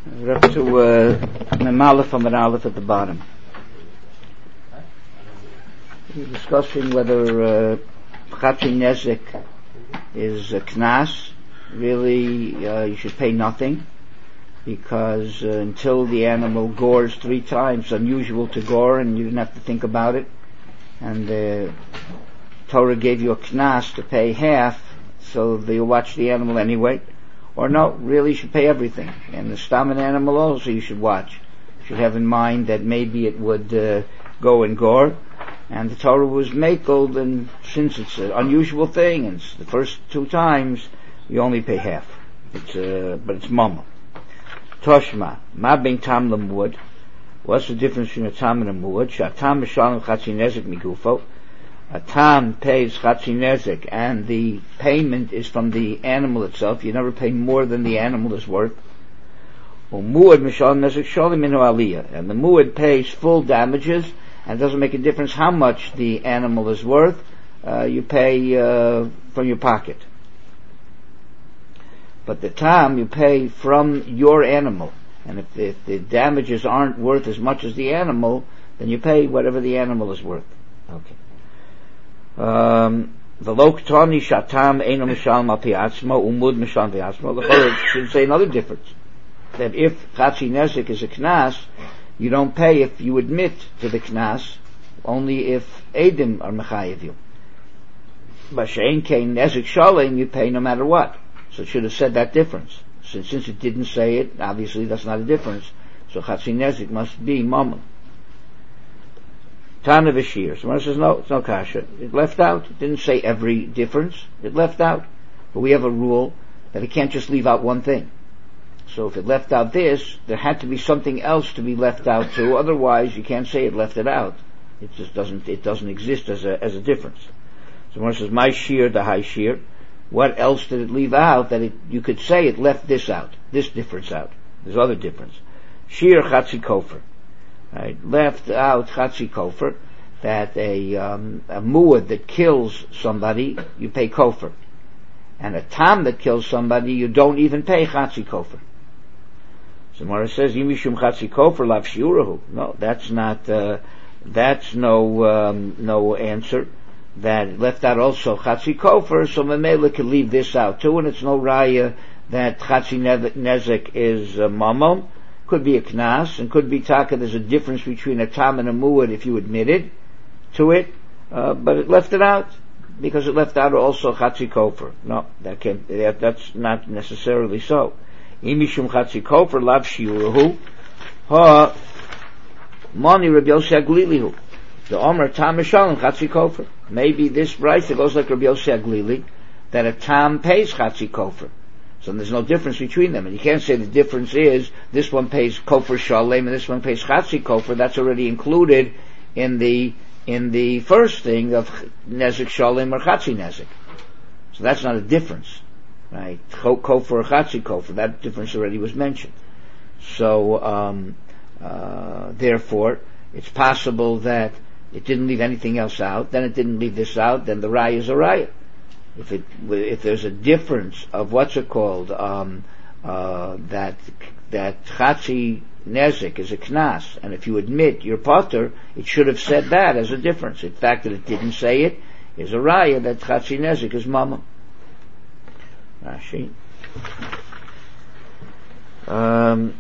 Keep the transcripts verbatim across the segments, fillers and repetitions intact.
We're up to uh, Mem Aleph and Aleph at the bottom. We're discussing whether Chatzi Nezek is a Knas. Really, uh, you should pay nothing, because uh, until the animal gores three times, unusual to gore, and you didn't have to think about it. And the Torah gave you a Knas to pay half, so that you'll watch the animal anyway. Or no, really you should pay everything. And the stam animal also you should watch. You should have in mind that maybe it would uh, go and gore. And the Torah was makeled, and since it's an unusual thing, and it's the first two times, you only pay half. It's uh, but it's mama. Toshma, ma ben tam lemud. What's the difference between a tam and a muad? Shatam mishalim chatzi nezek migufo. A tam pays chatzi nezek, and the payment is from the animal itself. You never pay more than the animal is worth. Muad mishalim nezek sholim minu aliyah, and the muad pays full damages, and it doesn't make a difference how much the animal is worth. Uh, you pay uh, from your pocket. But the tam you pay from your animal, and if, if the damages aren't worth as much as the animal, then you pay whatever the animal is worth. Okay. Um, the loktani shatam eino mishalm al piatzmo umud mishalm piatzmo. The Torah should say another difference, that if chatzi nezek is a knas, you don't pay if you admit to the knas, only if edim are mechayev you. B'shein kein nezek shalem, you pay no matter what. So it should have said that difference. Since, since it didn't say it, obviously that's not a difference. So chatzi nezek must be mamon. Tana v'shir. Someone says no, it's no kasha. It left out. It didn't say every difference. It left out. But we have a rule that it can't just leave out one thing. So if it left out this, there had to be something else to be left out too. Otherwise, you can't say it left it out. It just doesn't. It doesn't exist as a as a difference. Someone says my shir, the high shir. What else did it leave out that it, you could say it left this out, this difference out? There's other difference. Shir chatzi kofer. Right, left out chatzi kofer, that a um, a muad that kills somebody, you pay kofer, and a tam that kills somebody, you don't even pay chatzi kofer. So Mara says yimishum chatzi kofer lav shiurahu. No, that's not. Uh, that's no um, no answer. That left out also chatzi kofer, so Mamela could leave this out too, and it's no raya that chatzi nezek is uh, mamon. Could be a knas, and could be taka. There's a difference between a tam and a muad if you admitted to it, uh, but it left it out because it left out also chatzi kofer. No, that can't. That, that's not necessarily so. Imishum chatzi kofer lav shiurahu ha mani Rabbi Yossi Aglilihu. The Omer tam mishalim chatzi kofer. Maybe this brayta goes like Rabbi Yossi Aglili, that a tam pays chatzi kofer. So there's no difference between them, and you can't say the difference is this one pays kofer shalem and this one pays chatzi kofer. That's already included in the in the first thing of nezek shalem or chatzi nezek. So that's not a difference, right? Kofer or chatzi kofer. That difference already was mentioned. So um, uh, therefore, it's possible that it didn't leave anything else out. Then it didn't leave this out. Then the raya is a raya. If it, if there's a difference of what's it called, um, uh, that, that chatzi nezek is a knas, and if you admit your potter, it should have said that as a difference. In fact, that it didn't say it is a raya that chatzi nezek is mama. Rashi. Um,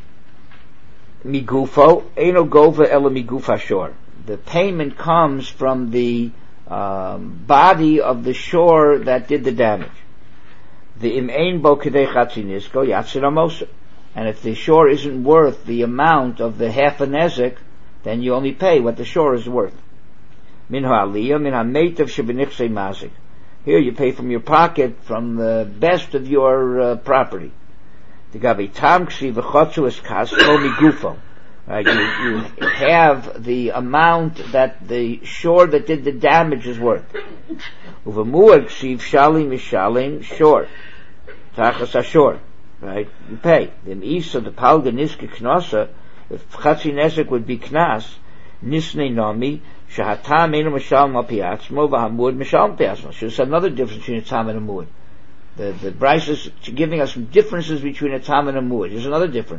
migufo, eino gova ela migufa shor. The payment comes from the Um, body of the shore that did the damage. The im ein bo kedei chatzi nisko yatzir amoser. And if the shore isn't worth the amount of the half a nezek, then you only pay what the shore is worth. Min ha'aliyah min ha'meitav shebenichsei mazik. Here you pay from your pocket, from the best of your uh, property. The gabi tam kshi v'chotzu es kasko migufo. Right, you, you have the amount that the shore that did the damage is worth. Uvamuad ksiv shalim mishalim short. Tachas ashor. Right, you pay. The isa the palga niska knosa. If chatzi nezek would be knas, nisnei nami shahatam enu mishalim al piatzmo v'hamud mishalim piatzmo. So there's another difference between a tam and a muad. The the Bryce is giving us some differences between a tam and a muad. There's another difference.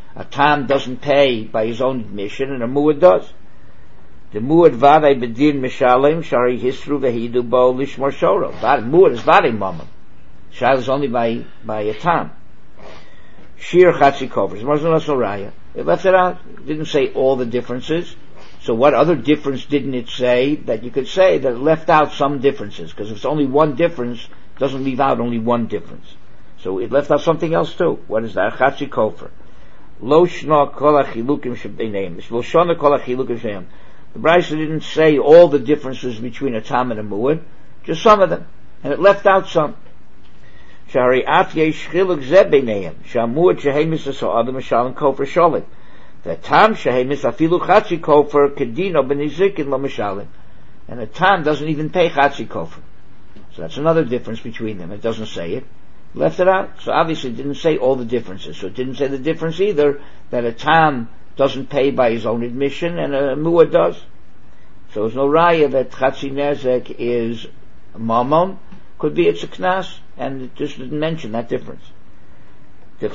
A tam doesn't pay by his own admission, and a muad does. The muad vadei bedin mishalim shari hisru vehidu bo lishmor shoro. Muad is vadei mamon. Shal is only by by a tam. Shir chatzi kofer. Raya. It left it out. It didn't say all the differences. So what other difference didn't it say that you could say that it left out some differences? Because if it's only one difference, it doesn't leave out only one difference. So it left out something else too. What is that? Chatzi kofer. Lo shna kol hachilukim shebeneim. Lo shna kol hachilukim shebeneim. The Brisa didn't say all the differences between a tam and a muad, just some of them, and it left out some. Shari at yesh chiluk zeh beineim. Shamuad shehemis ha'adam mishalim kofer sholim. The tam shehemis afilu chatzi kofer kedino benizikin lo mishalim. And a tam doesn't even pay chatzi kofer. So that's another difference between them. It doesn't say it. Left it out. So obviously it didn't say all the differences. So it didn't say the difference either that a tam doesn't pay by his own admission and a muad does. So there's no raya that chatzi nezek is mamon. Could be it's a knas, and it just didn't mention that difference. The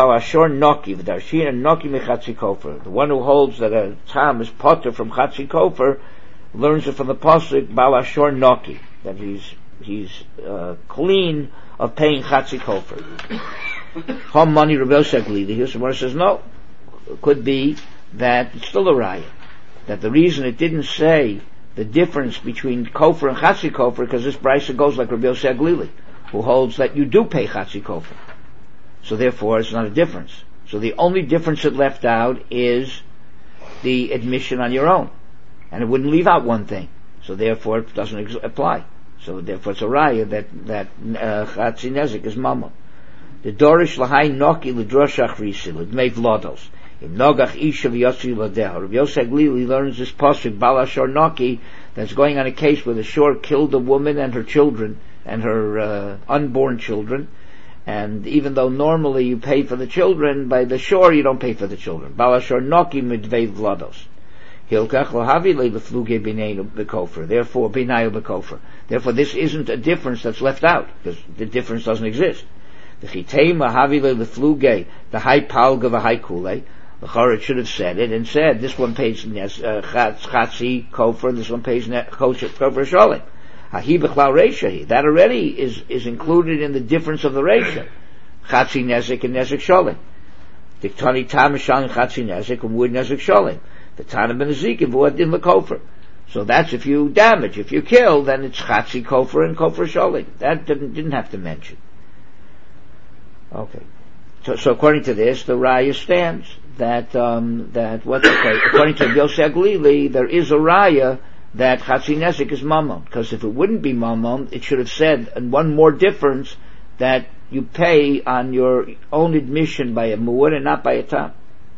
one who holds that a tam is potter from chatzi kofer learns it from the pasuk balashor noki, that he's he's uh, clean of paying chatzi kofer. Hom money rebel shekli. The Gemara says no. It could be that it's still a raya. That the reason it didn't say the difference between kofer and chatzi kofer because this brisa goes like Rabbi Yosef Glili, who holds that you do pay chatzi kofer. So therefore, it's not a difference. So the only difference it left out is the admission on your own, and it wouldn't leave out one thing. So therefore, it doesn't ex- apply. So therefore, it's a raya that that chatzi uh, nezik is mama. The dorish lahai noki l'droshach risi l'dmei vlodos. In Nogach Isha v'yotzi l'deha. Rabbi Yosef Glili learns this pasuk balashor noki that's going on a case where the shore killed a woman and her children and her uh, unborn children, and even though normally you pay for the children, by the shore you don't pay for the children. Balashor noki midvei vlodos. Hilkach lohavi le'lefluge b'neinu b'kofer. Therefore, b'nayu b'kofer. Therefore, this isn't a difference that's left out because the difference doesn't exist. The chitei mahavi le'lefluge the high palga v'high kule. The Chorah should have said it and said this one pays uh, chatzi kofer and this one pays kofer sholim. Hahi b'chlal reisha. That already is is included in the difference of the reisha. Chatzi nezik and nezik sholim. Diktani tam mishalim chatzi nezik and wood nezik sholim. The tanam ben nezikim v'uad din l'kofer. So that's if you damage. If you kill, then it's chatzi kofer and kofer sholim. That didn't didn't have to mention. Okay. So, so according to this, the raya stands that um, that what's okay, according to Yosef Glili, there is a raya that chatzi nezik is mamon, because if it wouldn't be mamon, it should have said, and one more difference, that you pay on your own admission by a muad and not by a tam.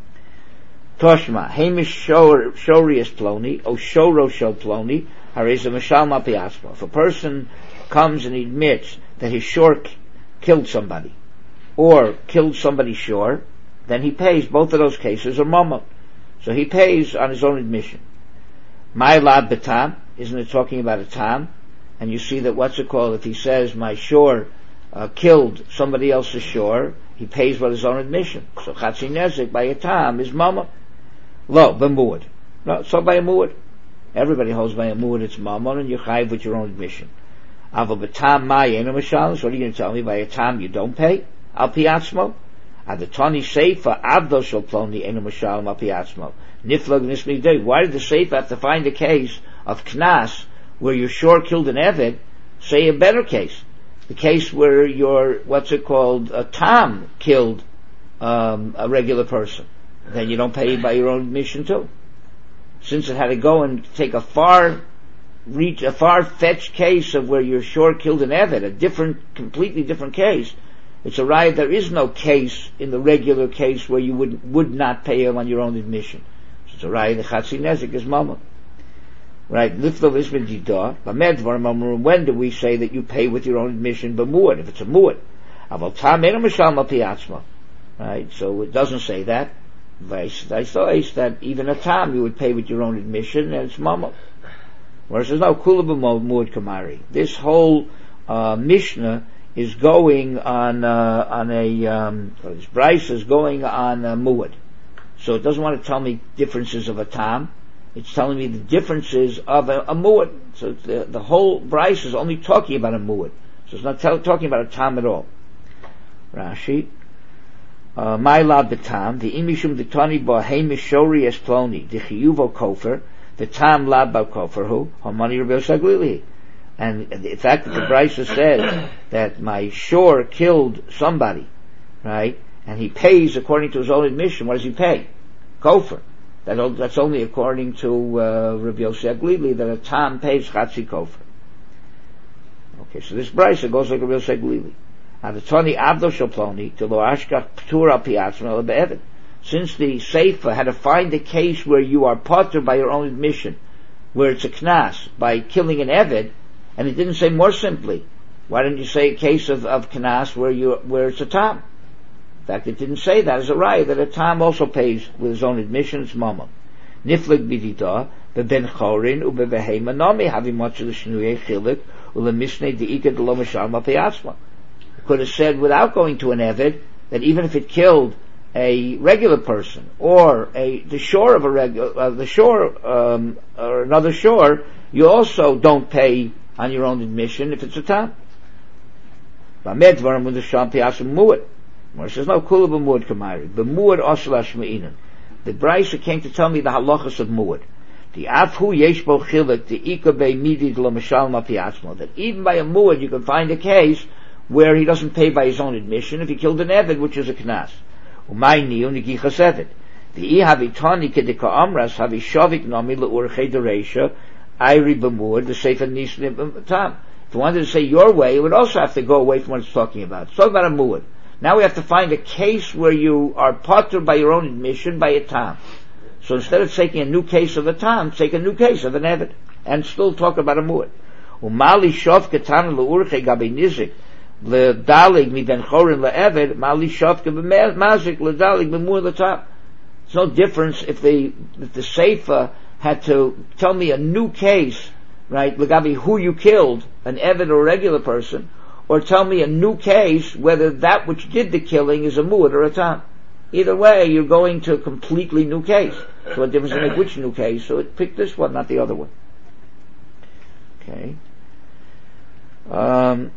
Toshma hamish shorius ploni o shoro shel ploni hareza mashal mapiasma. If a person comes and admits that his shore k- killed somebody or killed somebody's shore, then he pays. Both of those cases are mamon. So he pays on his own admission. My lad betam, isn't it talking about a tam? And you see that what's it called? If he says my shore uh, killed somebody else's shore, he pays by his own admission. So chatzi nezik by a tam is mamon. Lo, b'muad. No, so by a muad. Everybody holds by a muad it's mamon, and you're chayiv with your own admission. Aval betam ma'yenu mishalim. So what are you going to tell me? By a tam you don't pay? Al piatzmo. Adatoni seifa avdo shel ploni enu mishalim al piatzmo. Niflag nismi day. Why did the seifa have to find a case of knas where your shore killed an eved? Say a better case. The case where your, what's it called, a tam killed um, a regular person. Then you don't pay by your own admission too. Since it had to go and take a far reach, a far-fetched case of where your shore killed an eved, a different, completely different case, it's a right, there is no case in the regular case where you would would not pay him on your own admission. So it's a right, the chatzi nezik is mama. Right, liftov ismin didah, b'medvar, when do we say that you pay with your own admission, b'muad, if it's a muad? Aval tam enu mishal ma piatzma. Right, so it doesn't say that. I saw that even a tam you would pay with your own admission, and it's mama. Whereas there's no kula b'muad kamari. This whole uh, Mishnah is going on uh, on a um, this Bryce is going on a muad. So it doesn't want to tell me differences of a tam. It's telling me the differences of a, a muad. So the, the whole Bryce is only talking about a muad. So it's not tell, talking about a tam at all. Rashi. My lab betam, the imishum the tani ba heimishori es ploni, the chiyuvo kofer, the tam lab ba kofer hu, hamani Rabbi Saglili. And the fact that the Brisa said that my shore killed somebody, right, and he pays according to his own admission, what does he pay? Kofer. That, that's only according to uh, Rabbi Yosef Glili that a tam pays chatzi kofer. Okay, so this Brisa goes like Rabbi Yosef Glili. Since the Seifa had to find a case where you are potter by your own admission, where it's a knas, by killing an Eved, and it didn't say more simply, why didn't you say a case of, of knas where you, where it's a tam? In fact, it didn't say that as a raya, that a tam also pays with his own admission, it's mama. Niflig bidida, beben chorin, ubebehema nami, having much of the shnuyei chilik, ulemisne deika de lo mishal mapiatzma. Could have said without going to an Eved that even if it killed a regular person or a the shore of a regular uh, the shore um, or another shore, you also don't pay on your own admission if it's a tam. Bamedvarim with the sham piasim muad. Where it says no kula b'muad kamayri b'muad oselash me'inan. The Brisa came to tell me the halachas of muad. The afhu yesh bo chilek the ikabe midid lo mishal mapiatzmo. That even by a muad you can find a case where he doesn't pay by his own admission if he killed an Eved, which is a knas. Umayni unigichas Eved. The ihavitani kedika amras havi shavik nami leurchei dereisha ayri b'muad the sefer nisnim tam. If you wanted to say your way, it would also have to go away from what it's talking about. It's talking about a muad. Now we have to find a case where you are potter by your own admission by a tam. So instead of taking a new case of a tam, take a new case of an Eved, and still talk about a muad. Umali shav ketan leurchei gabi nizik. L'dalig mi ben chorin le'eved mali shavka b'mazik l'dalig b'mur l'tap. There's no difference if the if the Seifa had to tell me a new case, right? L'gabi who you killed, an Eved or a regular person, or tell me a new case whether that which did the killing is a muad or a tam. Either way, you're going to a completely new case. So what difference does it make which new case? So it picked this one, not the other one. Okay. Um.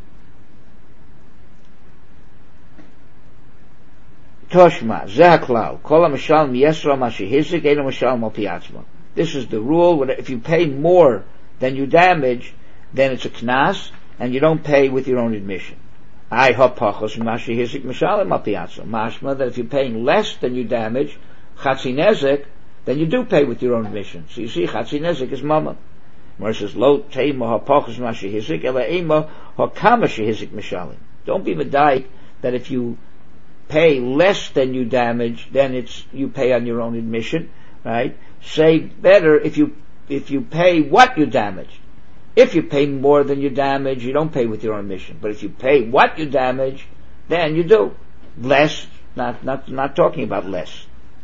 Toshma, Zehaklau, Kol HaMashal Miyesra Mashihizik, Eino Mashal Malpiatzma. This is the rule, if you pay more than you damage, then it's a knas, and you don't pay with your own admission. I hapachos Mashihizik Mashal Malpiatzma. Mashma, that if you're paying less than you damage, Chatzi Nezek, then you do pay with your own admission. So you see, Chatzi Nezek is mama. Where it says, Lo Teima Hapachos Mashihizik, Ela Eima Hakama Shehizik Mashalim. Don't be medayik that if you pay less than you damage, then it's you pay on your own admission, right? Say better if you if you pay what you damaged. If you pay more than you damage, you don't pay with your own admission. But if you pay what you damage, then you do less. Not not not talking about less.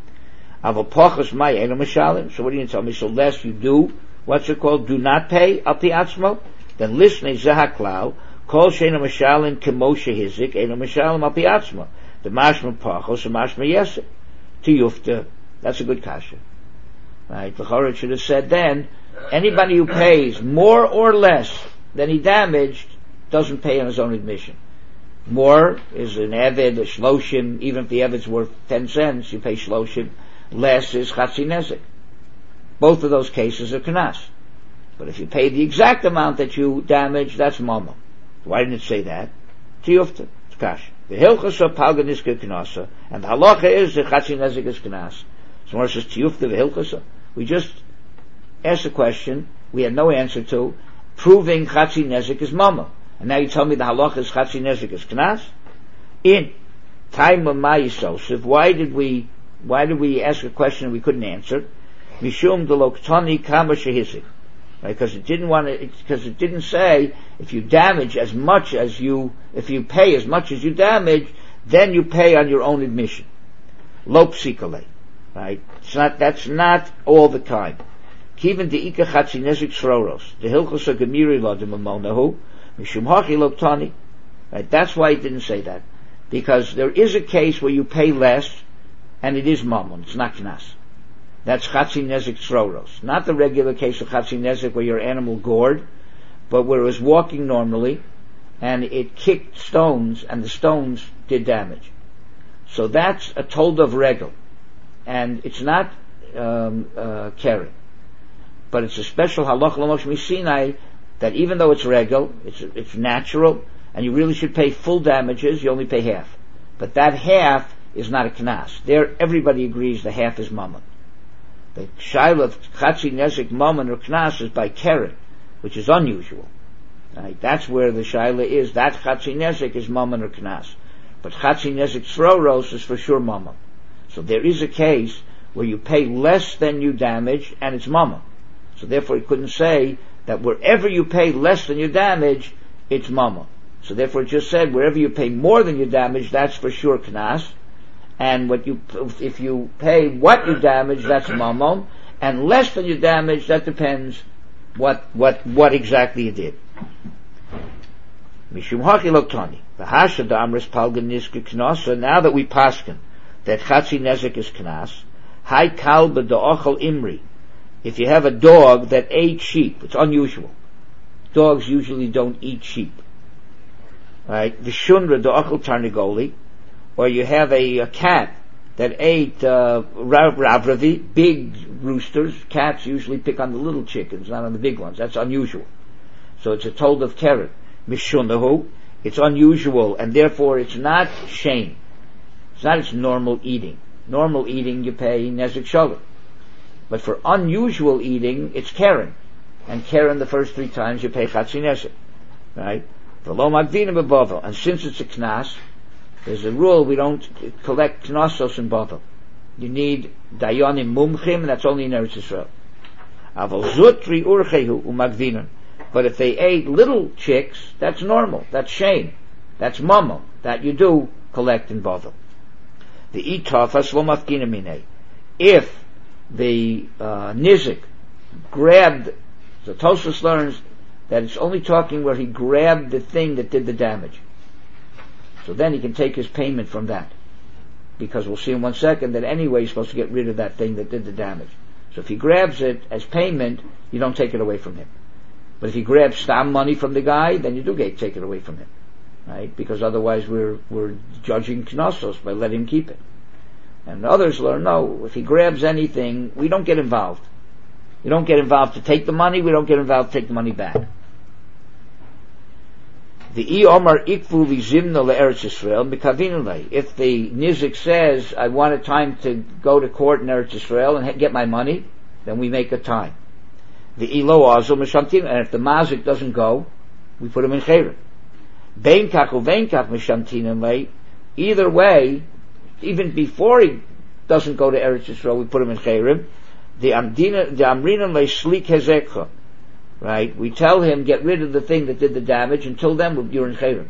Avapachas ma'ayenu mishalim. So what do you tell me? So less you do. What's it called? Do not pay al pi atzmo. Then listen, zehaklau kol sheinu mishalim kemoshe hizik enu mishalim al pi atzmo. The mashma pachos, the mashma yesek. Tiyufta. That's a good kasha. Right? The Chorah should have said then, anybody who pays more or less than he damaged doesn't pay on his own admission. More is an Eved, a shloshim, even if the Eved's worth ten cents, you pay shloshim. Less is chatzi nezek. Both of those cases are knas. But if you pay the exact amount that you damaged, that's mama. Why didn't it say that? Tiyufta. It's kasha. The hilchos of palganiska knasa, and the halacha is the chatzi nezek is knas. So when it says tiyufta the hilchos, we just asked a question we had no answer to, proving chatzi nezek is mama, and now you tell me the halacha is chatzi nezek is knas. In time of Mayisosef, why did we why did we ask a question we couldn't answer? Mishum deloktani kama shehisik. Because it didn't want to, because it didn't say if you damage as much as you, if you pay as much as you damage, then you pay on your own admission. Lo psikale, right? It's not, that's not all the time. Kiven deika chatzi nezek sroros. The hilchos of gemiri ladim amonahu mishum hachi loktani. Right? That's why it didn't say that, because there is a case where you pay less, and it is mammon, it's not knas. That's chatzi nezek tzroros. Not the regular case of chatzi nezek where your animal gored, but where it was walking normally, and it kicked stones, and the stones did damage. So that's a told of regel, and it's not um, uh, keren, but it's a special halach l'mosh misinai that even though it's regel, it's it's natural, and you really should pay full damages, you only pay half. But that half is not a knas. There, everybody agrees the half is mammon. The shaila of chatzi nezek mammon or knas is by keren, which is unusual. Right? That's where the shaila is. That chatzi nezek is mammon or knas. But chatzi nezek tzroros is for sure mammon. So there is a case where you pay less than you damage, and it's mammon. So therefore, you couldn't say that wherever you pay less than you damage, it's mammon. So therefore, it just said wherever you pay more than you damage, that's for sure knas. And what you, if you pay what you damage, that's mammon. And less than you damage, that depends what what what exactly you did. Mishum haki loktani. V'hasha da'amris palgan niska knasa. Now that we paskin that chatzi nezek is knas, hai kalba da'ochel imri. If you have a dog that ate sheep, it's unusual. Dogs usually don't eat sheep. Right? V'shunra da'ochel tarnigoli. Or you have a, a cat that ate uh, ravravi, big roosters. Cats usually pick on the little chickens, not on the big ones. That's unusual. So it's a told of keren. Mishunahu, it's unusual, and therefore it's not shame. It's not its normal eating. Normal eating, you pay nezek shalom. But for unusual eating, it's keren. And keren, the first three times, you pay chatzi nezek. Right? V'lo magdinim b'bavel. And since it's a knas, there's a rule, we don't collect knasos in Bavel. You need dayanim mumchim, and that's only in Eretz Yisrael. Aval zutri urchehu umagdinim. But if they ate little chicks, that's normal. That's shame. That's mamo. That you do collect in Bavel. The itafas lo mafkina minei. If the uh, nizik grabbed, so Tosfos learns that it's only talking where he grabbed the thing that did the damage. So then he can take his payment from that. Because we'll see in one second that anyway he's supposed to get rid of that thing that did the damage. So if he grabs it as payment, you don't take it away from him. But if he grabs stam money from the guy, then you do get, take it away from him. Right? Because otherwise we're, we're judging knossos by letting him keep it. And others learn, no, if he grabs anything, we don't get involved. We don't get involved to take the money, we don't get involved to take the money back. The I Omar ikvu v'zimna le'eretz Yisrael b'kavinulei. If the nizik says, I want a time to go to court in Eretz Yisrael and get my money, then we make a time. The ilo azul mishamtin, and if the mazik doesn't go, we put him in chayrim. Bein kach uvein kach mishamtin lei. Either way, even before he doesn't go to Eretz Yisrael, we put him in chayrim. The amdina, the amrinan lei slik hezekha. Right? We tell him, get rid of the thing that did the damage. Until then, you're in chayrim.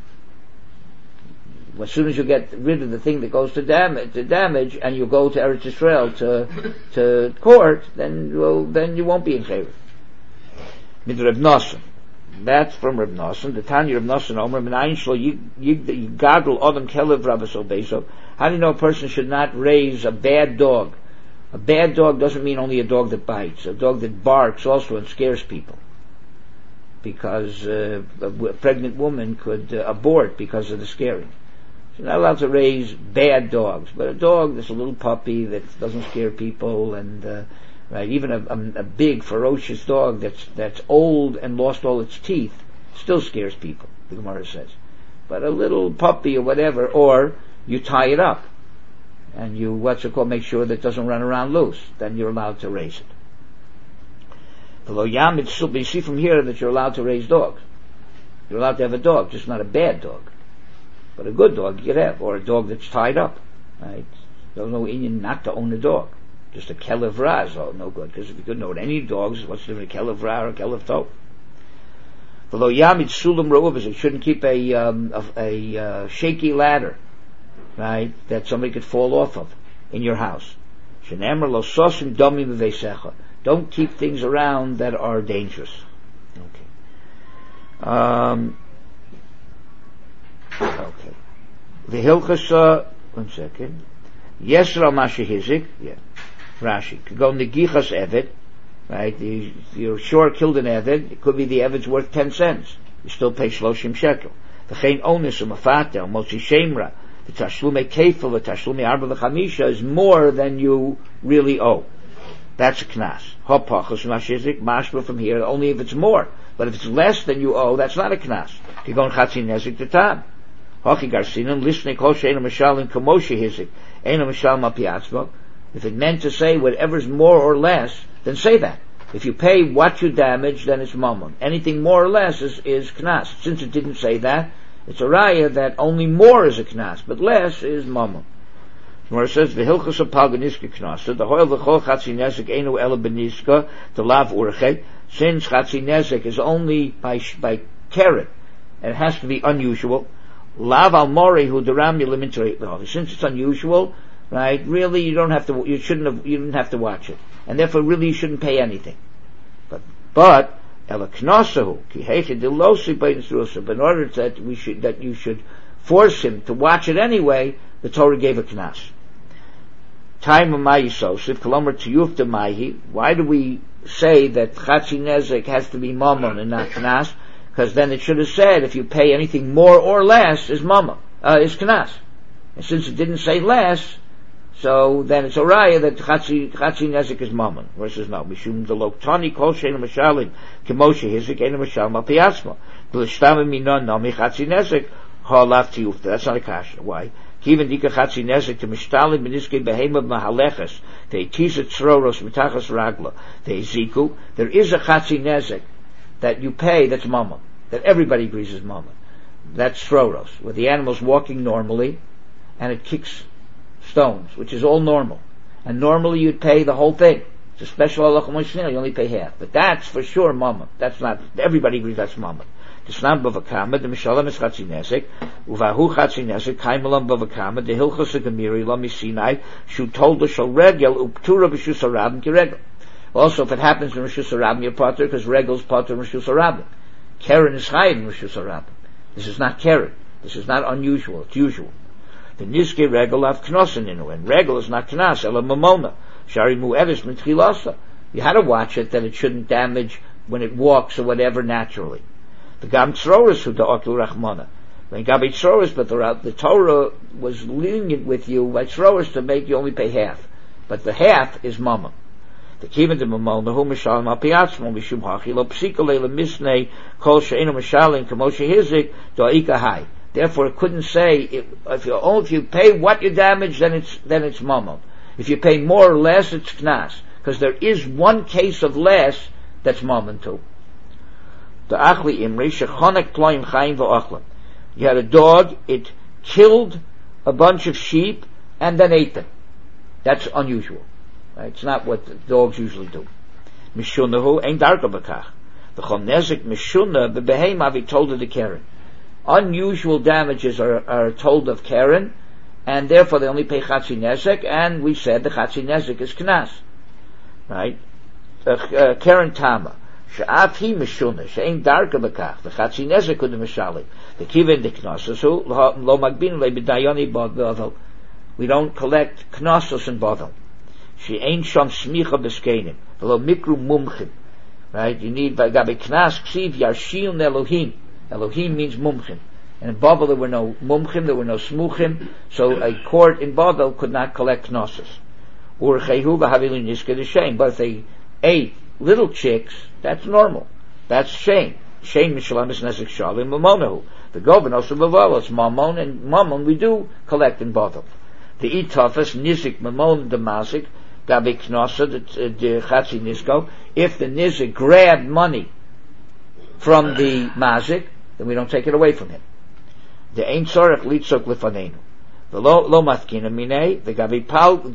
As soon as you get rid of the thing that goes to damage, to damage, and you go to Eretz Yisrael to to court, then well, then you won't be in chayrim. Mid Reb Nosson. That's from Reb Nosson. The Tanya Reb Nosson Omer Minayin Shlo Yigadol Adam Kelev Rabbis Obeso. How do you know a person should not raise a bad dog? A bad dog doesn't mean only a dog that bites. A dog that barks also and scares people. Because uh, a pregnant woman could uh, abort because of the scaring. So you're not allowed to raise bad dogs. But a dog that's a little puppy that doesn't scare people, and uh, right, even a, a, a big ferocious dog that's that's old and lost all its teeth still scares people, the Gemara says. But a little puppy or whatever, or you tie it up. And you, what's it called, make sure that it doesn't run around loose, then you're allowed to raise it. You see from here that you're allowed to raise dogs. You're allowed to have a dog, just not a bad dog. But a good dog you could have, or a dog that's tied up. Right? There's no Indian not to own a dog. Just a kelev ra is oh, no good, because if you couldn't own any dogs, what's the difference, a kelev ra or a kelev tov? You shouldn't keep a, um, a, a uh, shaky ladder. Right, that somebody could fall off of in your house. Don't keep things around that are dangerous. Okay. Um, okay. The Hilchas, uh, one second. Yesra Mashihizik, yeah, Rashi. Could go Negichas Eved, right? You, you're sure killed an Eved, it could be the Eved's worth ten cents. You still pay Shloshim Shekel. V'chein Onus U'Mafata, Motzi Shemra, the Tashlume Kefil, the Tashlume Arba V'Chamisha is more than you really owe. That's a Knas. Hopachos Mashihizik, Mashma from here, only if it's more. But if it's less than you owe, that's not a Knas. You go on Chatzi Nezik to Tam. Hochi Garsinim, listening Kol She'ena Mashal in Kamoshi Hizik, Ena Mashal Mapiatzmo. If it meant to say whatever's more or less, then say that. If you pay what you damage, then it's Mammon. Anything more or less is, is Knas. Since it didn't say that, it's a raya that only more is a Knas, but less is Mammon. Where it says, V'hilchus apalganiska Knasa, the hoil v'chol Chatzi Nezek Enu Ela Beniska, the Lav Urche, since Chatzi Nezek is only by, by carrot, and it has to be unusual, Lav al Mori hu deram yilim. Since it's unusual, right? Really, you don't have to. You shouldn't have. You didn't have to watch it, and therefore, really, you shouldn't pay anything. But but ela knasahu ki heiche delosi beinstrusa. But in order that we should that you should force him to watch it anyway, the Torah gave a knas. Time of ma'isosif kolomer tiyuf de ma'hi. Why do we say that Chatzi Nezek has to be mammon and not knas? Because then it should have said, if you pay anything more or less, is mama, uh, is knas. And since it didn't say less, so then it's a raya that Chatzi Nezek is mammon. Versus no, Mishum Deloktani Kol Sheina Mashalim, Kemoshe Hizik Ena Mashal Mapiasma. L'shtama Minon Nami Chatzi Nezek, Ha'alav Tiyufta. That's not a kasha. Why? Kiven Dika Chatzi Nezek, to Mishtalim Beniske Behema Mahaleches, They Tisa Tzroros Mitachas Ragla, They Ziku. There is a Chatzi Nezek that you pay, that's mammon, that everybody agrees is mammon. That's Sroros, where the animal's walking normally, and it kicks stones, which is all normal. And normally you'd pay the whole thing. It's a special halacha moishnil, you only pay half. But that's for sure mammon. That's not, everybody agrees that's mammon. The snab bavakama, the mishalem is chatzi nesek, uvahu chatzi nesek, kaimalam bavakama, the hilchos agamiri, lami sinai, shu told the shal regel, uptura b'shus harabim ki regel. Also, if it happens in Rishus Harabim, you're potter, because Regel's potter in Rishus Harabim. Keren is chayiv in Rishus Harabim. This is not Keren. This is not unusual. It's usual. The Nizke Regel have Knossen in it, and Regel is not Knas, ela Mamona. Shari Mu'evis Mitchilasa. You had to watch it that it shouldn't damage when it walks or whatever naturally. The Gam Tzroris who da'aklu Rachmana. When Gabi Tzroris, but the, the Torah was lenient with you by Tzroris to make you only pay half. But the half is Mama. The kiven de mamon the hum mishalim al piatzmo mishum hachi lo psikole le misnei kol she'enu mishalim kamoshe hizik do'ika hai. Therefore, it couldn't say if, if you only if you pay what you damage, then it's then it's mamon. If you pay more or less, it's knas, because there is one case of less that's mamon too. The achli imri shechonek ploim chayim v'achlam. You had a dog; it killed a bunch of sheep and then ate them. That's unusual. Right? It's not what the dogs usually do. Mishunahu ain't darka bakach. The chonezik mishuna bebehema we told of the Karen. Unusual damages are, are told of Karen, and therefore they only pay chatzi nezek. And we said the chatzi nezek is knas, right? Uh, uh, Karen tama she'af hi mishuna she'ain darka bakach. The chatzi nezek could the mishali. The kiven the knasasu lo magbin le b'dayoni bavel. We don't collect knasos and bavel. She ain't shom smicha b'skenim, v'lo mikru mumchim. Right? You need by gabi knas ksiv yarshil Elohim. Elohim means mumchim, and in Babel there were no mumchim, there were no smuchim, so a court in Babel could not collect knossos. Urchehu b'havilu niske d'shem. But if they ate little chicks, that's normal. That's shame. Shame mishalam is nesek shalim mamonahu. The governor also b'valos mamon, and mamon we do collect in Babel. The itafas nizik mamon the mazik. Gabi Knossa, the Chatzi Nisko, if the Nizik grabbed money from the Mazik, then we don't take it away from him. The Ein Tzorech Litzok Lefanenu. The Lo Mathkina Minei, the Gabi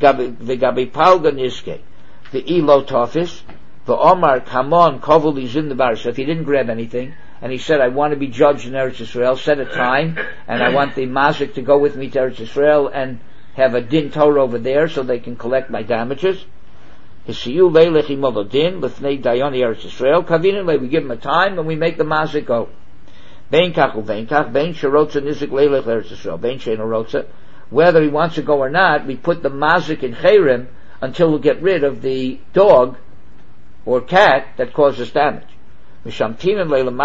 Palga Niske, the Elo Tofis, the Omar Kamon Kovul Izin the Bar. So if he didn't grab anything, and he said, I want to be judged in Eretz Yisrael, set a time, and I want the Mazik to go with me to Eretz Yisrael, and have a din Torah over there so they can collect my damages. Hisiyu leilech imol din l'fnei dayoni Eretz Yisrael. Kavinin we give him a time and we make the mazik go. Bein kach uvein kach bein sherotza nizik leilech Eretz Yisrael bein shein rotza whether he wants to go or not, we put the mazik in chayrim until we get rid of the dog or cat that causes damage. We make him kill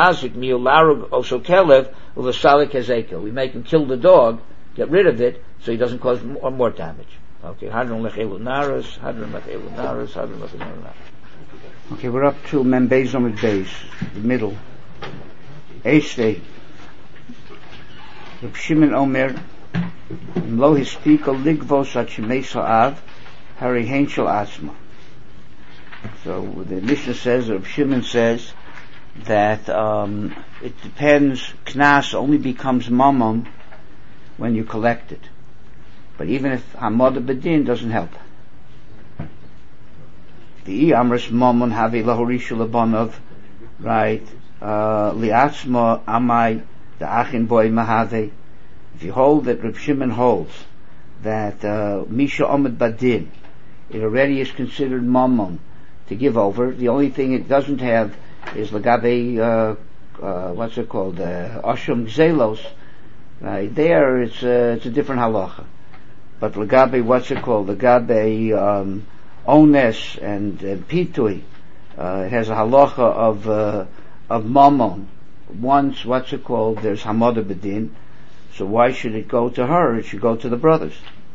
the dog, get rid of it, so he doesn't cause more, more damage. Okay, okay, we're up to Membeis Omid Beis, the middle. Eishtei. Reb Shimon Omer, Lo hispika ligvos at shemesa av, hari henshel asma. So the Mishnah says, Reb Shimon says, that um, it depends, knas only becomes mammon when you collect it. But even if hamad bedin doesn't help. The amras mammon havi lahorishu labanov, right? Liatzma amai the achin boy mahave. If you hold that Reb Shimon holds that uh, misha omid badin, it already is considered mammon to give over. The only thing it doesn't have is lagabe, uh, uh, what's it called, uh, Osham Gzelos, right? There it's, uh, it's a different halacha. But lagabe, what's it called, lagabe, um, Ones and, and Pitui, uh, it has a halacha of, uh, of Mammon. Once, what's it called, there's Hamada Bedin, so why should it go to her? It should go to the brothers.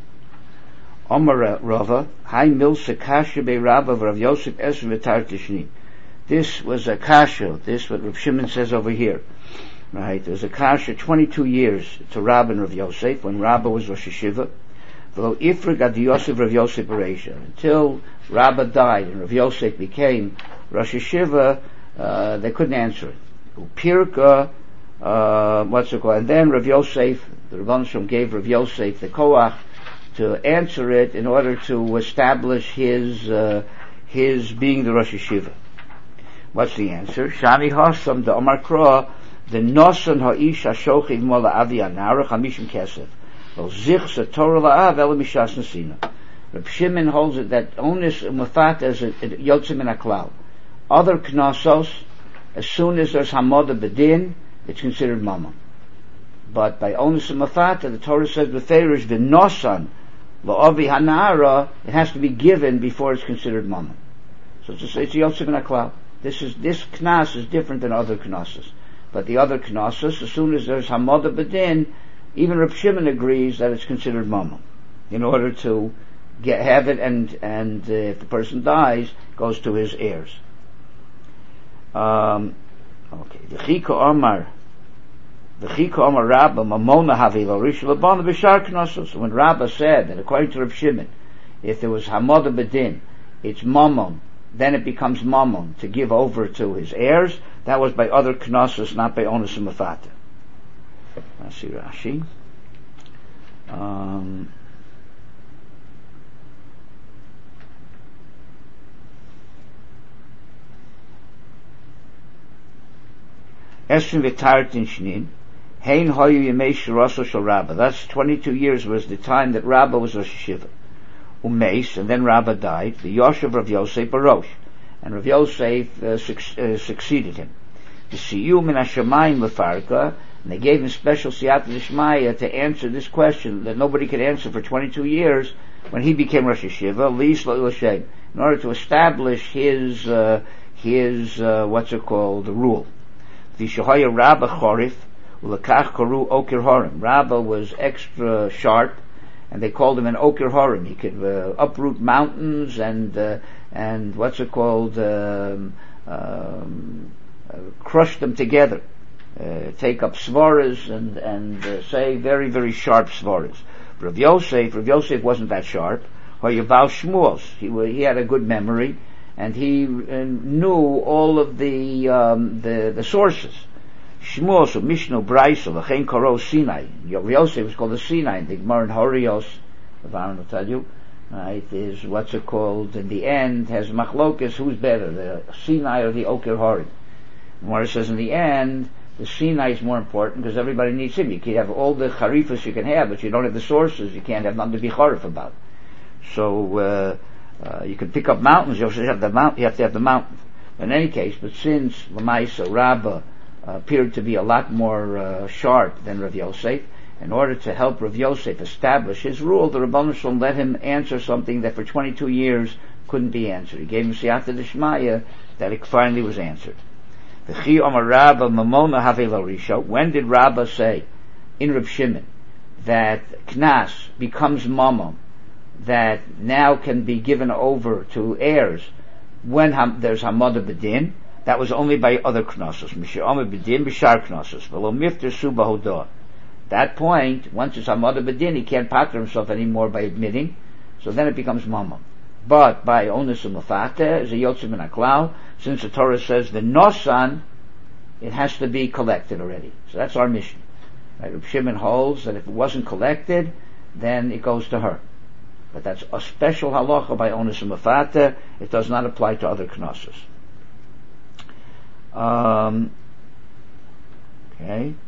Omar Rava, Hai Milsa Kasha Be Rabba Rav Yosef Esr V'tar Tishni. This was a kasha, this what Rav Shimon says over here, right? There was a kasha twenty-two years to Rabba and Rav Yosef, when Rabba was Rosh Hashiva, V'lo Ifrig Ad Yosef Rav Yosef Bereisha, until Rabba died and Rav Yosef became Rosh Hashiva, uh, they couldn't answer it. Upirka, uh, what's it called? And then Rav Yosef, the Rebbeinu Shalom gave Rav Yosef the koach to answer it in order to establish his, uh, his being the Rosh Hashiva. What's the answer? Shani Hasam the Omar Kra the Nosan Ha'ish Hashochiv Mola Avi Anara Chamishim Kesef Vel Zich Satorah La'av Ela Mishas Nesina. Reb Shimon holds it that onus Mufat as a Yotzim in Aklal. Other Knossos, as soon as there's Hamada Bedin, it's considered Mammon. But by onus Mufat, the Torah says Beferish the Nosan La'avi Hanara, it has to be given before it's considered Mammon. So it's a, it's a Yotzim in Aklal. This is, this knas is different than other knasses. But the other knasses, as soon as there's hamada bedin, even Reb Shimon agrees that it's considered mammon. In order to get, have it and, and uh, if the person dies, goes to his heirs. Um, okay. The Chika Omar, the Chika Omar Rabba, Mamona Havi Lorish Labana Bishar Knossos. When Rabba said that according to Reb Shimon, if there was hamada bedin, it's mammon, then it becomes mammon to give over to his heirs. That was by other knossos, not by onus and mafata. Let's see Rashi. Um, Esrim v'tartin shnin, hein hoyu yemei shiraso shel Rabba. That's twenty-two years was the time that Rabba was Rosh Hashiva. Umeis, and then Rabba died, the Yoshev Rav Yosef Barosh, and Rav Yosef uh, suc- uh, succeeded him. The Siyum in Hashemayim Lefarka, and they gave him special Siyat D'Shmaya to answer this question that nobody could answer for twenty-two years when he became Rosh Hashiva, Lis Lo L'Shem, in order to establish his, uh, his, uh, what's it called, the rule. The Shahaya Rabba Chorif, Ulakach Koru Okir Horim. Rabba was extra sharp, and they called him an Okir Horim. He could uh, uproot mountains and uh, and what's it called, um, um, uh, crush them together, uh, take up svaras and and uh, say very very sharp svaras. Rav Yosef, Rav Yosef wasn't that sharp. Hoyabal Shmuels, he he had a good memory, and he uh, knew all of the um, the the sources. Shmuel, so Mishnah, Braisa, L'chein Karo, Sinai. Yosef was called the Sinai. The Gemara in Horios, if I will tell you, right, is what's it called, in the end, has machlokas, who's better, the Sinai or the Okir Hori. Gemara says in the end, the Sinai is more important because everybody needs him. You can have all the charifas you can have, but you don't have the sources, you can't have nothing to be charif about. So, uh, uh, you can pick up mountains, you have, the mount, you have to have the mountain. In any case, but since Lamaisa, Rabbah, Uh, appeared to be a lot more uh, sharp than Rav Yosef, in order to help Rav Yosef establish his rule, the Rebbeinu Shalom let him answer something that for twenty-two years couldn't be answered. He gave him Siyata D'Shmaya that it finally was answered. When did Rabbah say in Reb Shimon that Knas becomes Mammon, that now can be given over to heirs when ham, there's Hamada B'din? That was only by other Knossos. That point, once it's Hamada B'din, he can't pater himself anymore by admitting, so then it becomes Mammon. But by Onus Umafate, as a Yotzim Min HaKlal, since the Torah says the Nosan, it has to be collected already. So that's our mission. Right? Reb Shimon holds that if it wasn't collected, then it goes to her. But that's a special halacha by Onus Umafate. It does not apply to other Knossos. Um, okay.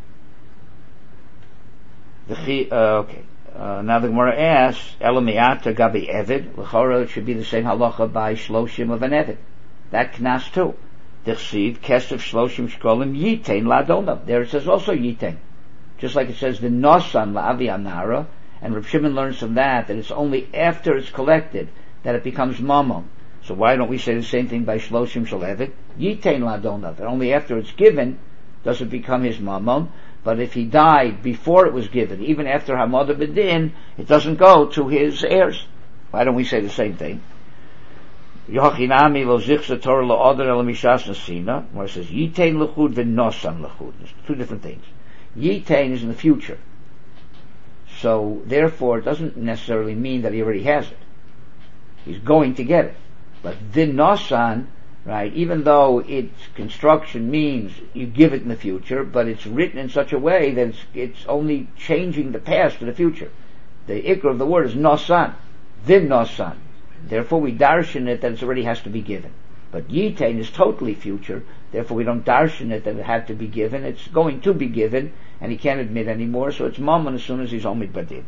The uh, okay. Uh, now the Gemara asks, Elamiata Gabi Evid, L'chora, it should be the same halacha by Shloshim of an Evid. That Knas too. D'chsiv, Kesef Shloshim Shkolim Yitain Ladonav. There it says also Yitain. Just like it says the Nosan La'avi Anara, and Reb Shimon learns from that, that it's only after it's collected that it becomes Mammon. So why don't we say the same thing by Shloshim Shel Evid? Yitain Ladonav. And only after it's given does it become his Mammon. But if he died before it was given, even after Hamada B'din, it doesn't go to his heirs. Why don't we say the same thing? Yochinami lo zichsa Torah lo oder el mishas nasina, where it says Yitain lechud v'nosan lechud. There's two different things. Yitain is in the future. So, therefore, it doesn't necessarily mean that he already has it. He's going to get it. But v'nosan, right, even though its construction means you give it in the future, but it's written in such a way that it's, it's only changing the past to the future. The ikra of the word is nosan, vin nosan. Therefore we darshan it that it already has to be given. But yitain is totally future, therefore we don't darshan it that it had to be given. It's going to be given, and he can't admit anymore, so it's mammon as soon as he's omid badin.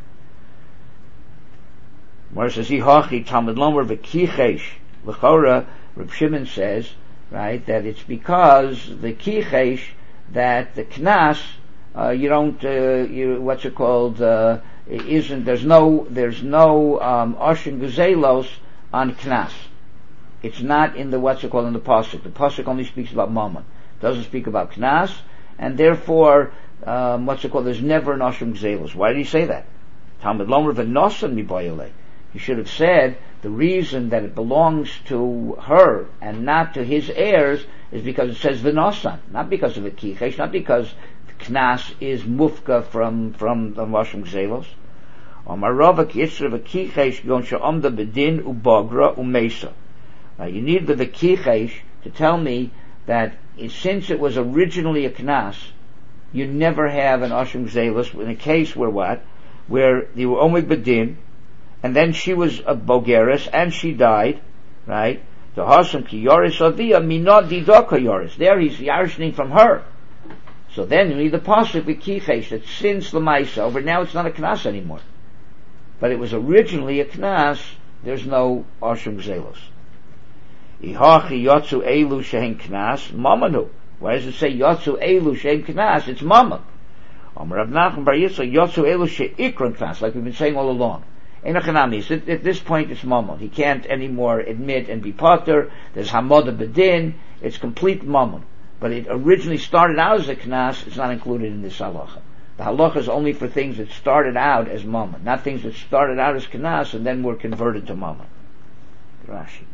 Where it says, Yihachi Talmud Lomer v'kichesh, l'chora, Reb Shimon says, right, that it's because the kichesh, that the knas, uh, you don't, uh, you, what's it called, uh, isn't, there's no, there's no, um, oshin guzelos on knas. It's not in the, what's it called, in the pasuk. The pasuk only speaks about mammon. It doesn't speak about knas, and therefore, um, what's it called, there's never an oshin guzelos. Why did he say that? Talmud Lomer v'nosan mibayale. He should have said, the reason that it belongs to her and not to his heirs is because it says v'nosan, not because of the kichesh, not because the knas is mufka from from the Mashum Gzelos. You need the kichesh to tell me that it, since it was originally a knas, you never have an Ashum Gzelos in a case where what? Where you were omid bedin, and then she was a bogeres, and she died, right? The Hasan ki yoris avia minod didaka yoris. There he's yarshening from her. So then you need the pasuk with kichesh that since l'maisa over now it's not a knas anymore, but it was originally a knas. There's no ashum gzelos. Ihachi yotzu elu shehin knas mamanu. Why does it say yotzu elu shehin knas? It's mammon. Amar Rav Nachman bar Yitzchak yotzu elu sheikron knas, like we've been saying all along. At, at this point it's mammon. He can't anymore admit and be potter. There's hamada bedin. It's complete mammon. But it originally started out as a knas. It's not included in this halacha. The halacha is only for things that started out as mammon, not things that started out as knas and then were converted to mammon. Rashi.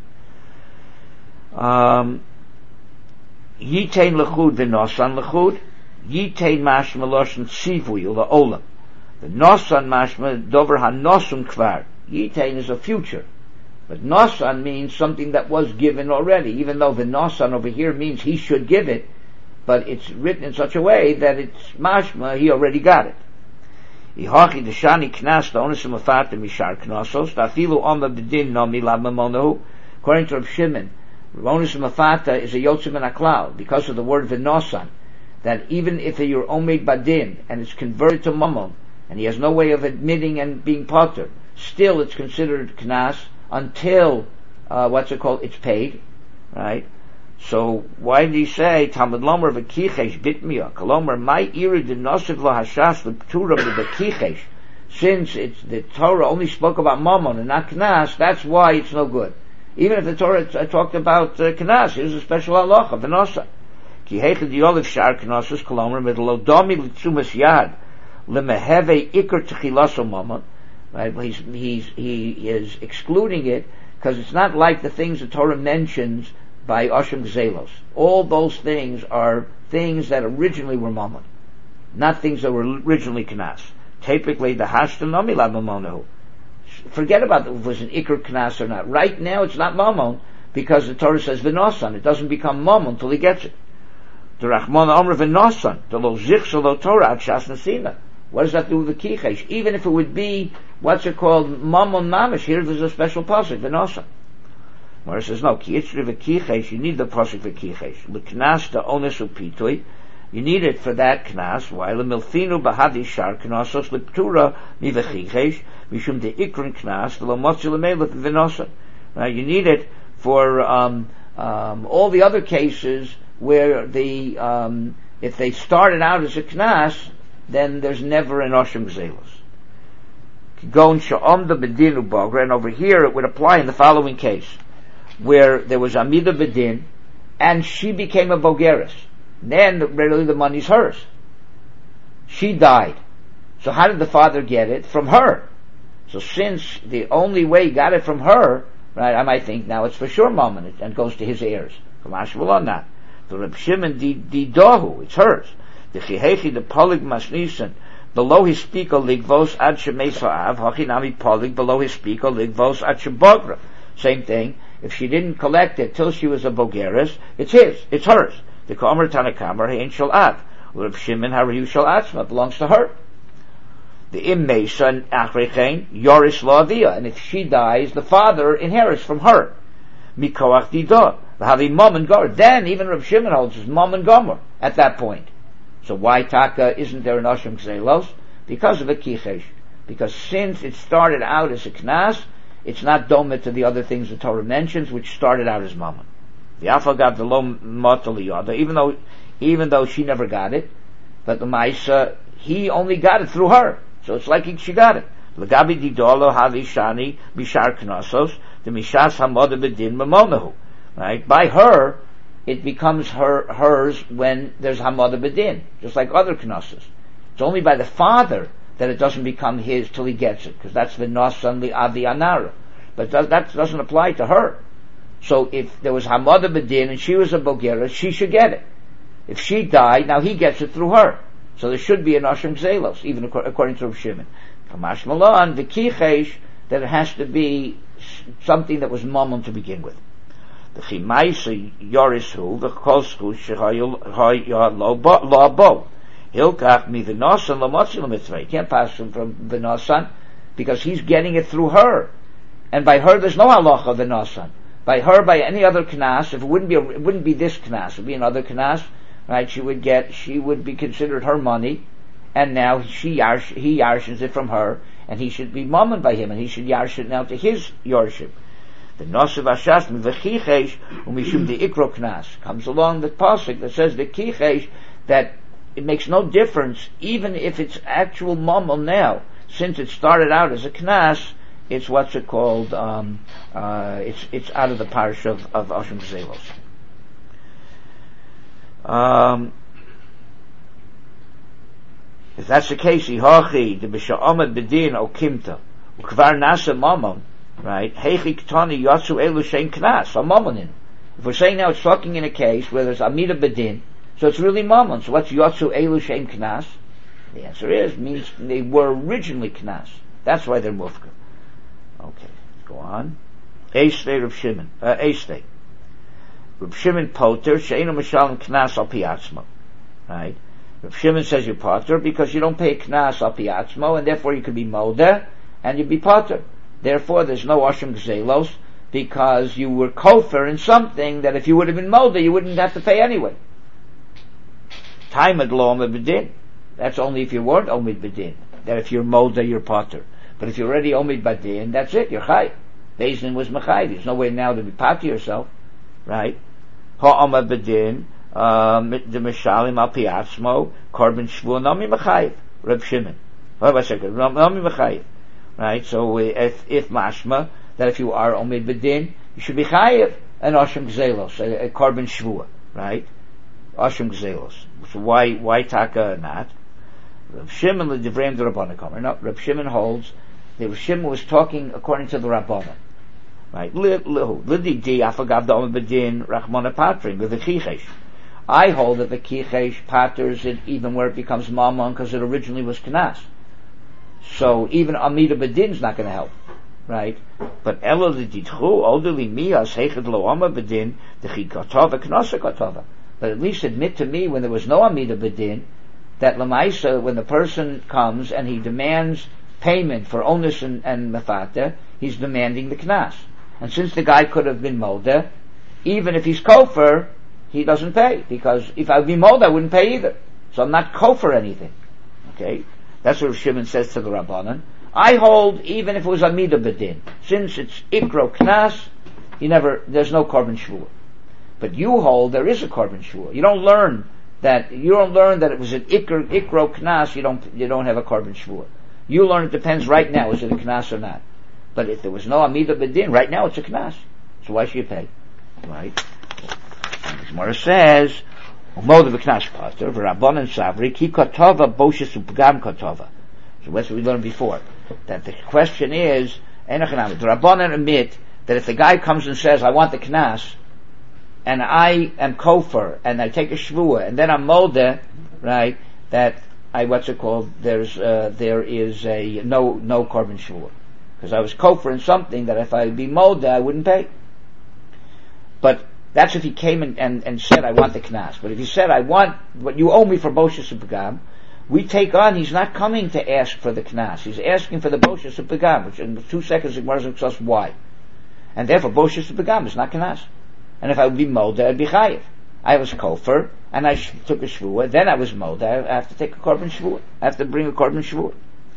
Um, Yitain lechud v'nosan lechud. Yitain mashma loshen tzivui la'olam. The nosan mashma dover hanosum kvar. Yitain is a future, but nosan means something that was given already. Even though the nosan over here means he should give it, but it's written in such a way that it's mashma he already got it. Ihachi deshani knas la'onesim afat mishar knasos tafilu oma bedin no milad mamonahu. According to Rav Shimon, onesim afata is a yotzim and a klal because of the word v'nosan. That even if you're omed badin and it's converted to mammon, and he has no way of admitting and being potter, still it's considered knas until, uh, what's it called, it's paid, right? So why did he say Talmud Lomer v'kichesh bitmiya? Kolomer my ira denosiv lo hashas l'ptura v'kichesh. Since it's the Torah only spoke about mammon and not knas, that's why it's no good. Even if the Torah t- talked about uh, knas, here's a special halacha v'nosa. Ki heichad yoliv shar knasos kolomer midlodomi l'tzumas yad lemeheve ikar techilaso mammon. Right? He's he's he is excluding it because it's not like the things the Torah mentions by Oshim Gzelos. All those things are things that originally were mammon, not things that were originally knas. Typically, the hashtanami la mamonahu. Forget about if it was an ikr knas or not. Right now, it's not mammon because the Torah says v'nosan. It doesn't become mammon until he gets it. The Rachmana Omer v'nosan. The lo zich lo Torah ad shas nasina. What does that do with the kichesh? Even if it would be what's it called mammon mamish, here there's a special pasuk v'nosan. Where it says no, ki itzri v'kichesh, you need the pasuk v'kichesh. L'knas da ones upitui, you need it for that knas. Why? L'milfinu bahadi shar knasos l'ptura mi v'chichesh, mishum de ikrin knas, v'lo motzi l'melech v'nosan. Right? You need it for um, um, all the other cases where the um, if they started out as a knas, then there's never an oshim gzelos. Kigon sha'omda bedinu bogra, and over here it would apply in the following case, where there was Amida Bedin, and she became a Bogeris. Then, really, the money's hers. She died. So how did the father get it? From her. So since the only way he got it from her, right, I might think now it's for sure mammon, and goes to his heirs. Kamashval not. The Reb Shimon di Dohu, it's hers. The Chihechi, the Polig Masnisan, below his speaker ligvos ad shemesaav, hachinami Polig, below his speaker ligvos ad shebogra. Same thing. If she didn't collect it till she was a bogeres, it's his, it's hers. The Komer Tanakam ain't shall ad. Reb Shimon harayu shall atzma, belongs to her. The Immesa and Achrechein Yoris Lavia, and if she dies, the father inherits from her. Mikoach Didah, having mom and gomer. Then even Reb Shimon holds his mom and gomer at that point. So why taka isn't there an Oshim Gzelos? Because of a kichesh. Because since it started out as a knas, it's not domit to the other things the Torah mentions, which started out as mammon. The afagav the lo motaliyada, even though, even though she never got it, but the Maisa, he only got it through her. So it's like she got it. L'gabi didolo havishani mishar knasos, the mishas hamoda bedin mamonahu. Right? By her, it becomes her, hers when there's hamoda bedin, just like other knasos. It's only by the father that it doesn't become his till he gets it, because that's the nosan li avi anara. But that, that doesn't apply to her. So if there was Hamada Bedin and she was a Bogera, she should get it. If she died, now he gets it through her. So there should be an Oshim Gzelos, even according to Rav Shimon. Kamash Malan, the Kichesh, that it has to be something that was mammon to begin with. The Chimaisa Yorishu, the Kosku, Shehayah Lo Bo. Hilkach mi v'nosan l'motzi l'mitzvah. You can't pass him from v'nosan because he's getting it through her, and by her there's no halacha v'nosan. By her, by any other knas, if it wouldn't be, a, it wouldn't be this knas, it would be another knas, right? She would get, she would be considered her money, and now she yarsh, he yarshins it from her, and he should be mammon by him, and he should yarsh it now to his yorship. The nosav ashas mi v'chichesh umishum de ikro knas comes along the pasuk that says the kichesh that it makes no difference, even if it's actual mammon now, since it started out as a knas, it's what's it called, um, uh, it's, it's out of the parish of, of Oshim Gzelos. Um, if that's the case, Yihochi, the B'sha'omad Bedin, O Kimta, Ukvar Nasa Mammon, right, Heichi Ktani Yatsu Elu Shein Knas, a mammonin. If we're saying now it's talking in a case where there's Amida Bedin, so it's really mammon. So what's Yatsu Elu Shein Knas? The answer is, means they were originally Knas. That's why they're Mufka. Okay, go on. Eistei Reb Shimon, uh, Eistei. Reb Shimon Poter, Sheinu Mishalim Knas Al Piatzmo. Right? Reb Shimon says you're Poter because you don't pay Knas Al Piatzmo, and therefore you could be Moda, and you'd be Poter. Therefore there's no Oshim Gzelos, because you were Kofer in something that if you would have been Moda, you wouldn't have to pay anyway. Time at Lo Omid Bedin. That's only if you weren't Omid Bedin. That if you're Moda, you're Poter. But if you're already Omid Badin, that's it, you're Chai. Beis Din was Mechai. There's no way now to be Pati yourself. Right? ha'amad bedin, the mishalim al piatzmo, korban shvua nami mechayiv, Reb Shimon. Hold on a second, nami mechayiv. Right, so if, if mashma, that if you are omid bedin, you should be chayiv, an Oshem Gzelos, a, a korban shvua, right? Oshem Gzelos. So why, why taka not? Reb Shimon l'divrei the Rabbanan Kamer. No, Reb Shimon holds that Reb Shimon was talking according to the Rabbanan. Right? Lidi di afagav da omid bedin rachmana patrim, with the chichesh. I hold that the chichesh patters it even where it becomes mammon because it originally was knas. So even amida bedin is not going to help. Right? But elo l'didchu, elderly me, as hechad lo amma bedin, the chikatava, knasa katava. But at least admit to me when there was no amida bedin, that lamaisa, when the person comes and he demands payment for onus and, and mefata, he's demanding the knas. And since the guy could have been molda, even if he's kofar, he doesn't pay, because if I would be molda, I wouldn't pay either. So I'm not kofar anything. Okay? That's what Shimon says to the Rabbanan. I hold, even if it was Amida Bedin, since it's Ikro Knas, you never, there's no korban shvua. But you hold there is a korban shvua. You don't learn that, you don't learn that it was an Ikro, Ikro Knas, you don't, you don't have a korban shvua. You learn it depends right now, is it a Knas or not. But if there was no Amida Bedin, right now it's a Knas. So why should you pay? Right? And the Gemara says, Umoda v'Knas Pater, v'Rabbanan Savri, ki kotova boshes upgam kotova. So that's what we learned before. That the question is, the Rabbanan admit that if the guy comes and says, I want the knas, and I am kofar, and I take a shvua, and then I'm molde, right, that I, what's it called, there's, uh, there is a, no, no korban shvua. Because I was kofar in something that if I would be molde, I wouldn't pay. But that's if he came and, and, and said, I want the knas. But if he said, I want what you owe me for boshes upgam, we take on, he's not coming to ask for the knas. He's asking for the boshes of pegam, which in two seconds the Gemara tells us why. And therefore, boshes of pegam is not knas. And if I would be molda, I'd be chayiv. I was kofar, and I sh- took a shvua, then I was molda, I have to take a korban shvua. I have to bring a korban shvua.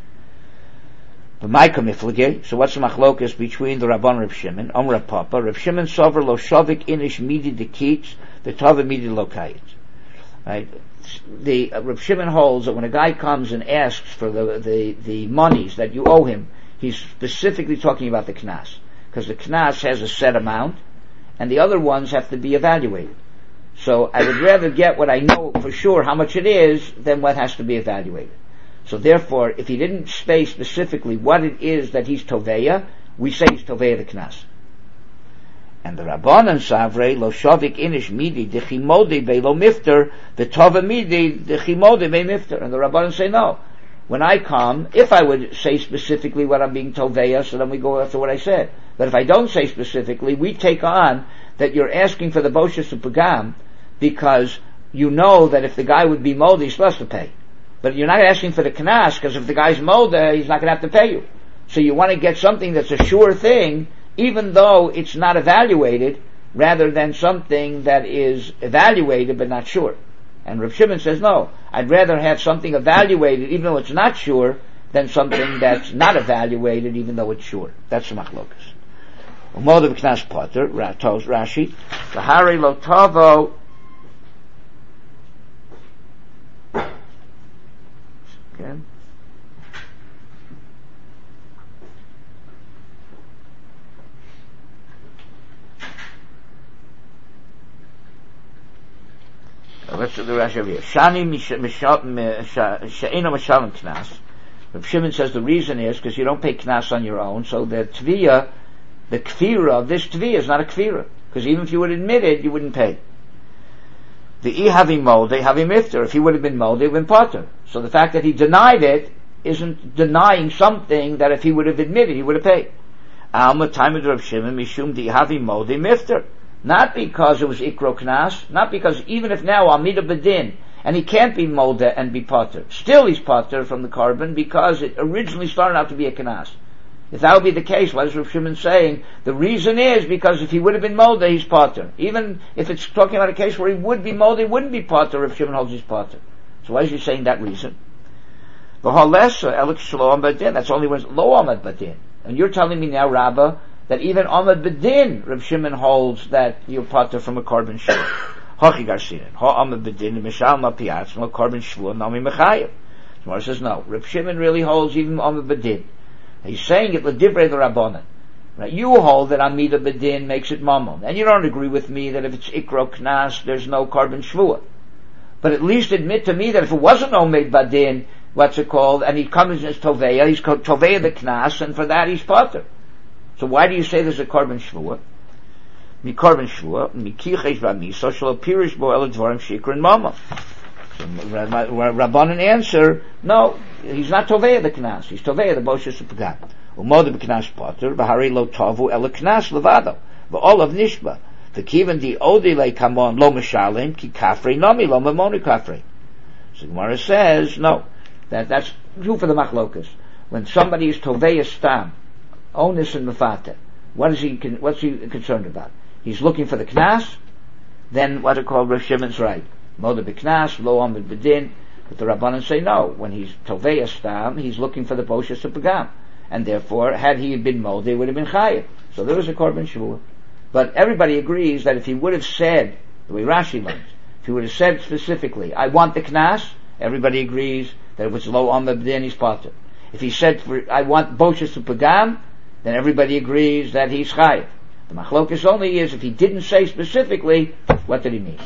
But my kamiflige, so what's the machlokas between the Rabban and Reb Shimon? Om Reb Papa, Reb Shimon sover lo shavik inish midi de kitz, v'tava midi lo kayitz. Right? The uh, Reb Shimon holds that when a guy comes and asks for the, the, the monies that you owe him, he's specifically talking about the knas. Because the knas has a set amount, and the other ones have to be evaluated. So I would rather get what I know for sure how much it is than what has to be evaluated. So therefore, if he didn't say specifically what it is that he's toveya, we say he's toveya the knas. And the Rabbanan Savrei lo shavik inish midi dechimode be lo mifter the tova midi dechimode be mifter. And the Rabbanan say no. When I come, if I would say specifically what I'm being toveya, so then we go after what I said. But if I don't say specifically, we take on that you're asking for the boshes of pagam because you know that if the guy would be moldy, he's supposed to pay. But you're not asking for the knas because if the guy's moldy, he's not going to have to pay you. So you want to get something that's a sure thing, even though it's not evaluated, rather than something that is evaluated but not sure. And Rav Shimon says, no, I'd rather have something evaluated even though it's not sure, than something that's not evaluated even though it's sure. That's the machlokas. Umoda v'knas potter, tells Rashi, Lahari lo tavo, again, let's do the Rashi over here. Shani she'eno mishalim knas. Rav Shimon says the reason is because you don't pay knas on your own, so the tviyah, the kfira of this tviyah is not a kfira, because even if you would admit it, you wouldn't pay. The I having molde, having mifter. If he would have been molde, he would have been potter. So the fact that he denied it isn't denying something that if he would have admitted, he would have paid. Alma time of Rav Shimon mishum di having molde mifter. Not because it was ikro knas, not because even if now amida bedin, and he can't be molde and be potter, still he's potter from the carbon because it originally started out to be a knas. If that would be the case, what is Rav Shimon saying? The reason is because if he would have been molde, he's potter. Even if it's talking about a case where he would be molde, he wouldn't be potter. Rav Shimon holds he's potter. So why is he saying that reason? That's only when lo amad badin. And you're telling me now, Rabbah, that even Ahmed Bedin, Reb Shimon holds that you're potter from a korban shvua. Hachi Garcinan, Ha Ahmed Bedin, Mishal Mapiatzma, korban shvua, Nami Mechayev. Gemara says no. Reb Shimon really holds even Ahmed Bedin. He's saying it l'divrei the Rabbanan. Right? You hold that Amida Bedin makes it mamon, and you don't agree with me that if it's ikro knas, there's no korban shvua. But at least admit to me that if it wasn't Omed Badin, what's it called, and he comes as Toveya, he's called Toveya the Knas, and for that he's potter. So why do you say there's a korban shvua? Mi korban shvua, mi kichesh b'miso, shelo pirish bo el dvarim shikra and mama. So Rabbanan answer, no, he's not Toveya the Knas, he's Toveya the Boshas Pagam. Umoda b'Knas potter, b'harei lo tovu el Knas levado, v'ol of nishba. The kivan di odile kamon lo mishalim ki kafrei nami lo mamoni kafrei. So Gemara says no, that that's true for the machlokas. When somebody is tovei stam, onus and mefata, what is he? What's he concerned about? He's looking for the knas. Then what are called Rav Shimon's right? Moda b'knas lo amid bedin. But the Rabbanan say no. When he's tovei stam, he's looking for the boshas of pagam, and therefore, had he been mold, they would have been chayiv. So there was a korban shvua. But everybody agrees that if he would have said, the way Rashi learns, if he would have said specifically, I want the knas, everybody agrees that if it's lo amid bedin, he's potter. If he said, for, I want boshas of pagam, then everybody agrees that he's chayiv. The machlokas only is if he didn't say specifically, what did he mean?